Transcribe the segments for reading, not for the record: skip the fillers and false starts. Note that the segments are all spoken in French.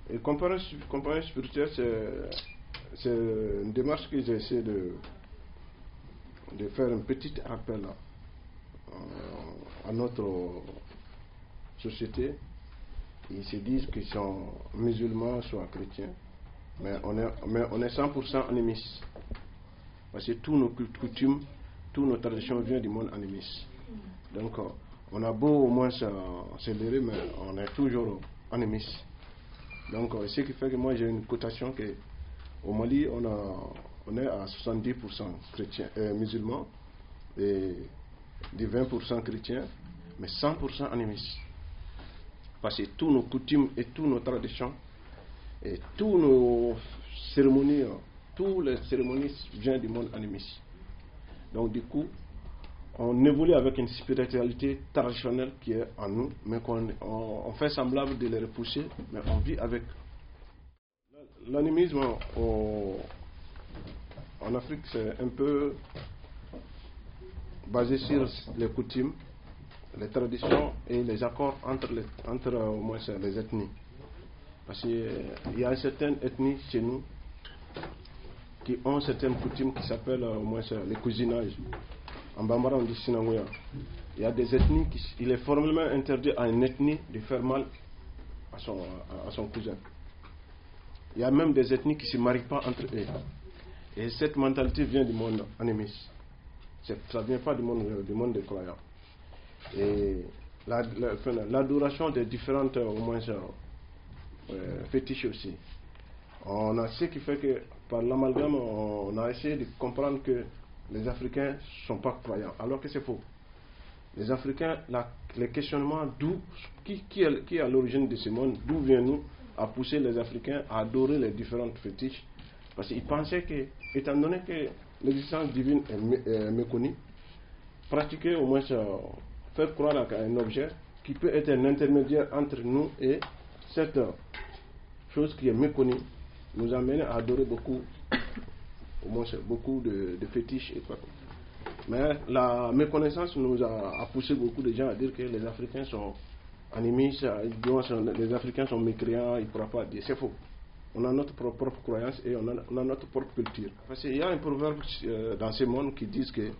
Et compagnie spirituelle, c'est une démarche que j'essaie de faire un petit rappel à notre société. Ils se disent qu'ils sont musulmans, soit chrétiens, mais on est 100% animiste. Parce que tous nos coutumes, toutes nos traditions viennent du monde animiste. Donc, on a beau au moins s'élever, mais on est toujours animiste. Donc, ce qui fait que moi j'ai une cotation que au Mali, on est à 70% chrétiens, musulmans, et des 20% chrétiens, mais 100% animistes. Parce que tous nos coutumes et toutes nos traditions et toutes nos cérémonies, toutes les cérémonies viennent du monde animiste. Donc du coup, on évolue avec une spiritualité traditionnelle qui est en nous, mais on fait semblant de les repousser, mais on vit avec. L'animisme en Afrique, c'est un peu basé sur les coutumes, les traditions et les accords entre au moins les ethnies. Parce qu'il y a certaines ethnies chez nous qui ont certaines coutumes qui s'appellent au moins les cousinages. En Bambara, on dit Sinangoya. Il y a des ethnies il est formellement interdit à une ethnie de faire mal à son cousin. Il y a même des ethnies qui ne se marient pas entre eux. Et cette mentalité vient du monde animiste. Ça ne vient pas du monde des croyants. Et l'adoration des différentes au moins fétiches aussi. On a ce qui fait que par l'amalgame, on a essayé de comprendre que les Africains ne sont pas croyants, alors que c'est faux. Les Africains, les questionnements qui est à l'origine de ce monde, d'où vient-nous à pousser les Africains à adorer les différentes fétiches, parce qu'ils pensaient que, étant donné que l'existence divine est méconnue, pratiquer au moins faire croire à un objet qui peut être un intermédiaire entre nous et cette chose qui est méconnue, nous amène à adorer beaucoup, au moins beaucoup de fétiches et quoi. Mais la méconnaissance nous a poussé beaucoup de gens à dire que les Africains sont animistes, les Africains sont mécréants, ils ne pourraient pas dire. C'est faux. On a notre propre croyance et on a notre propre culture. Parce qu'il y a un proverbe dans ce monde qui dit que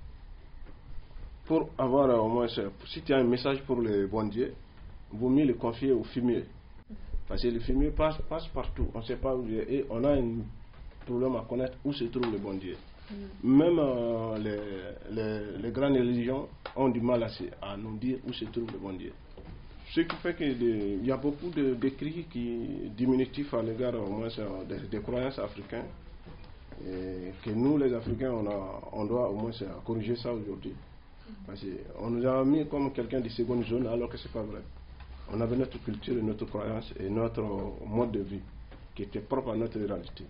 pour avoir au moins, si tu as un message pour le bon Dieu, il vaut mieux le confier au fumier. Parce que le fumier passe partout, on ne sait pas où il est, et on a un problème à connaître où se trouve le bon Dieu. Même les grandes religions ont du mal à nous dire où se trouve le bon Dieu. Ce qui fait qu'il y a beaucoup d'écrits diminutifs à l'égard au moins des croyances africaines, et que nous les Africains on doit au moins corriger ça aujourd'hui. Parce qu'on nous a mis comme quelqu'un de seconde zone alors que ce n'est pas vrai. On avait notre culture et notre croyance et notre mode de vie qui était propre à notre réalité.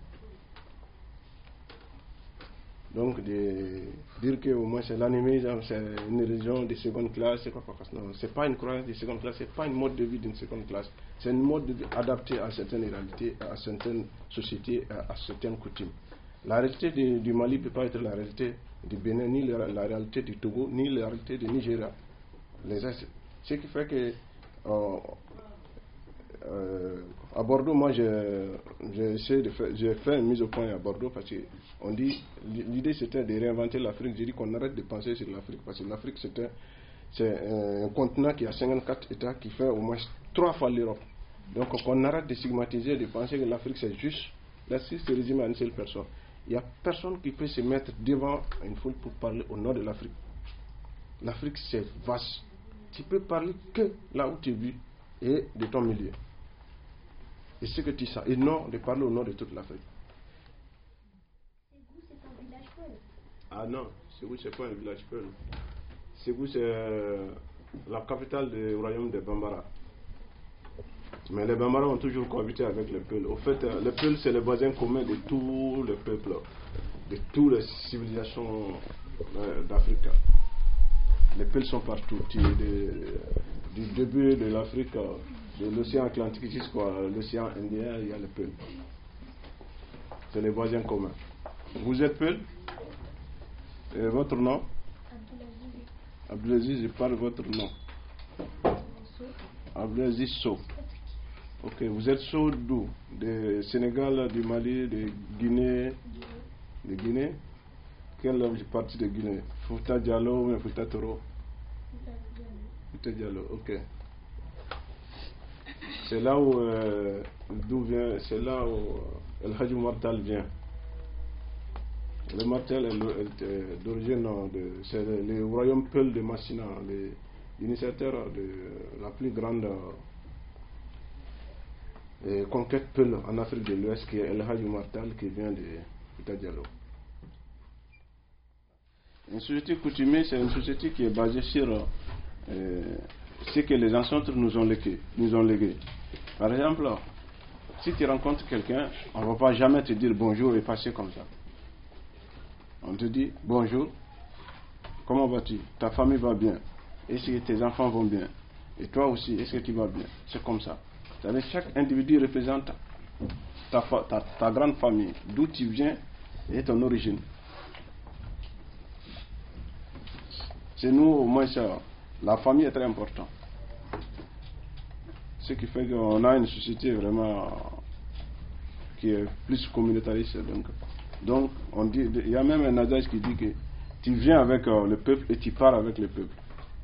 Donc, de dire que au moins c'est l'animisme, c'est une religion de seconde classe, c'est quoi? Non, c'est pas une croyance de seconde classe, c'est pas une mode de vie d'une seconde classe. C'est une mode de vie adaptée à certaines réalités, à certaines sociétés, à certaines coutumes. La réalité du Mali ne peut pas être la réalité du Bénin, ni la réalité du Togo, ni la réalité du Nigeria. Ce qui fait que à Bordeaux, moi j'ai fait une mise au point à Bordeaux parce que on dit l'idée c'était de réinventer l'Afrique. J'ai dit qu'on arrête de penser sur l'Afrique parce que l'Afrique c'est un continent qui a 54 États qui fait au moins 3 fois l'Europe. Donc qu'on arrête de stigmatiser, de penser que l'Afrique c'est juste. L'Afrique se résume à une seule personne. Il n'y a personne qui peut se mettre devant une foule pour parler au nom de l'Afrique. L'Afrique c'est vaste. Tu peux parler que là où tu vis et de ton milieu. Et ce que tu sais, et non de parler au nom de toute l'Afrique. Ségou, c'est un village peul. Ah non, Ségou, c'est pas un village peul. Ségou, c'est la capitale du royaume de Bambara. Mais les Bambara ont toujours cohabité avec les Peuls. Au fait, les Peuls, c'est le voisin commun de tous les peuples, de toutes les civilisations d'Afrique. Les Peuls sont partout. Du début de l'Afrique, de l'océan Atlantique jusqu'à l'océan Indien, il y a les Peuls. C'est les voisins communs. Vous êtes Peul? Et votre nom? Abdelaziz, je parle votre nom. Abdelaziz So. Ok, vous êtes sur d'où? Du Sénégal, du Mali, de Guinée? De Guinée? Quelle partie de Guinée? Fouta Diallo ou Fouta Toro? Fouta Diallo, ok. C'est là où d'où vient, c'est là où El Hadji Martal vient. Le Martel est d'origine, c'est le royaume Peul de Massina, l'initiateur de la plus grande conquête Peul en Afrique de l'Ouest, qui est El Hadji Martal, qui vient de Fouta Diallo. Une société coutumière, c'est une société qui est basée sur ce que les ancêtres nous ont légué. Par exemple, si tu rencontres quelqu'un, on ne va pas jamais te dire bonjour et passer comme ça. On te dit bonjour, comment vas-tu? Ta famille va bien? Est-ce que tes enfants vont bien? Et toi aussi, est-ce que tu vas bien? C'est comme ça. C'est-à-dire chaque individu représente ta grande famille, d'où tu viens et ton origine. Chez nous, au moins, la famille est très importante. Ce qui fait qu'on a une société vraiment qui est plus communautariste. Donc on dit, il y a même un adage qui dit que tu viens avec le peuple et tu pars avec le peuple.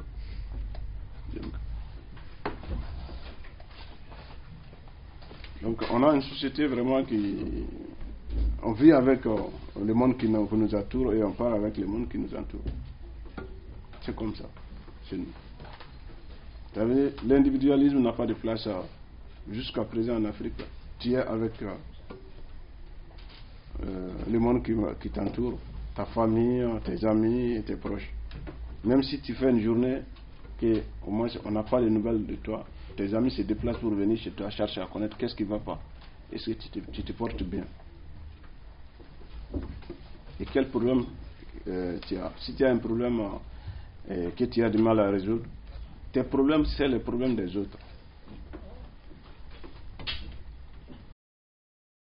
Donc on a une société vraiment qui... On vit avec le monde qui nous entoure et on part avec le monde qui nous entoure. C'est comme ça, chez nous. Vous savez, l'individualisme n'a pas de place jusqu'à présent en Afrique. Tu es avec le monde qui t'entoure, ta famille, tes amis et tes proches. Même si tu fais une journée que au moins on n'a pas de nouvelles de toi, tes amis se déplacent pour venir chez toi, chercher à connaître qu'est-ce qui ne va pas. Est-ce que tu te portes bien? Et quel problème tu as? Si tu as un problème que tu as du mal à résoudre, tes problèmes, c'est les problèmes des autres.